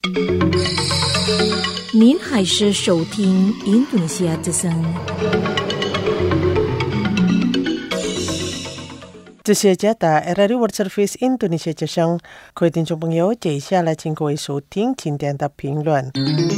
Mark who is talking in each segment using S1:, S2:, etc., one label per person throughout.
S1: 您还是收听印度尼西亚之声。
S2: 这是加达 Radio World Service Indonesia 之声，各位听众朋友，接下来请各位收听今天的评论。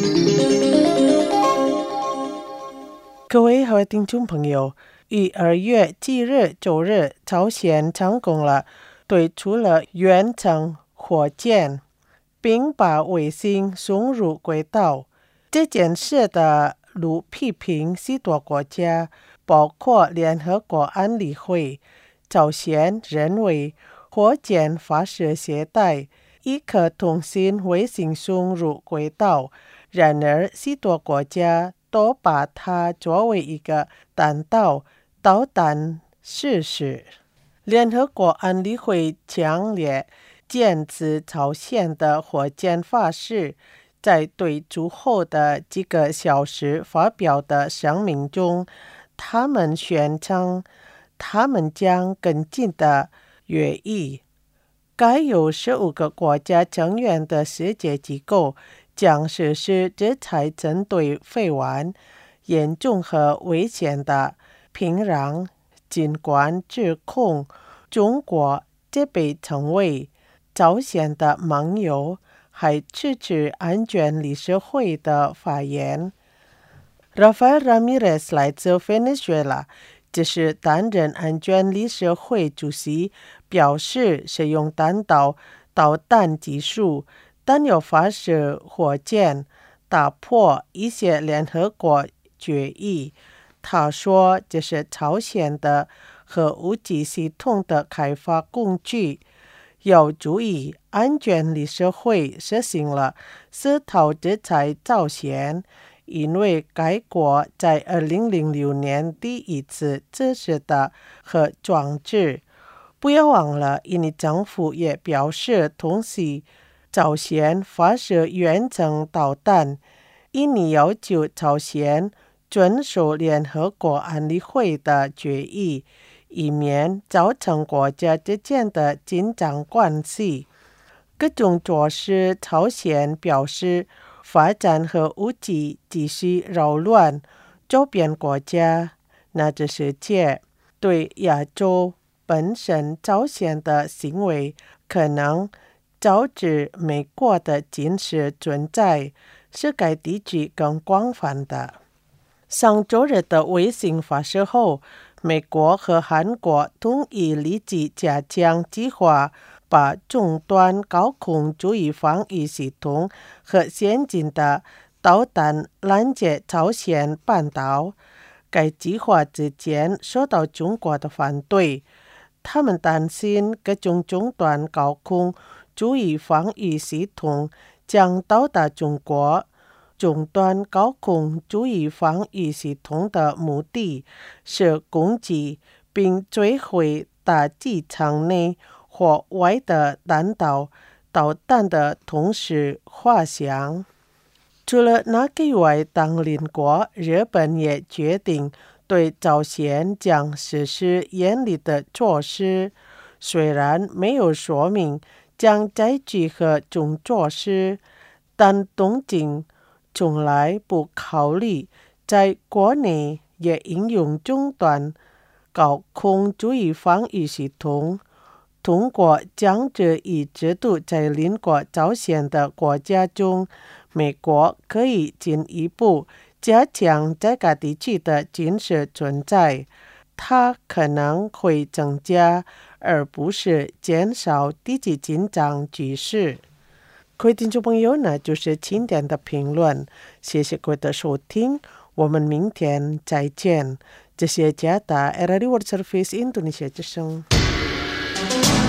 S2: 各位好，听众朋友，于2月7日周日，朝鲜成功了对出了远程火箭，并把卫星送入轨道。这件事的如批评许多国家，包括联合国安理会。朝鲜认为火箭发射携带一颗通信卫星送入轨道，然而许多国家都把它作为一个弹道导弹试试。联合国安理会强烈坚持朝鲜的火箭发射，在对驻后的几个小时发表的声明中，他们宣称他们将跟进的决议。该有15个国家成员的世界机构将实施制裁针对废完、严重和危险的平壤。尽管指控中国这被称为朝鲜的盟友，还支持安全理事会的发言。Rafael Ramirez 来自 Venezuela，这是担任安全理事会主席，表示使用弹道导弹技术，但有发射火箭，打破一些联合国决议。他说这是朝鲜的核武器系统的开发工具。有助于安全理事会实行了4套制裁朝鲜，因为该国在2006年第一次测试的核装置。不要忘了，印尼政府也表示同意朝鲜发射远程导弹。印尼要求朝鲜遵守联合国安理会的决议，以免造成国家之间的紧张关系。各种措施，朝鲜表示发展核武器继续扰乱周边国家乃至世界。对亚洲本身，朝鲜的行为可能导致美国的军事存在，是该地区更广泛的。上周日的卫星发射后，美国和韩国同意立即加强计划，把终端高空主义防御系统和先进的导弹拦截朝鲜半岛。该计划之前受到中国的反对，他们担心各种终端高空主义防御系统将到达中国。终端高空主义防御系统的目的是攻击并摧毁大气层内或外的弹道导弹的同时滑翔。除了那个以外，当邻国日本也决定对朝鲜将实施严厉的措施，虽然没有说明将采取何种措施，但东京从来不考虑在国内也应用终端高空主义防御系统。通过将这一制度在邻国朝鲜的国家中，美国可以进一步加强这个地区的军事存在。它可能会增加而不是减少地区紧张局势。各位听众朋友，那就是今天的评论，谢谢各位的收听，我们明天再见。这是加达 Radio World Service Indonesia 之声。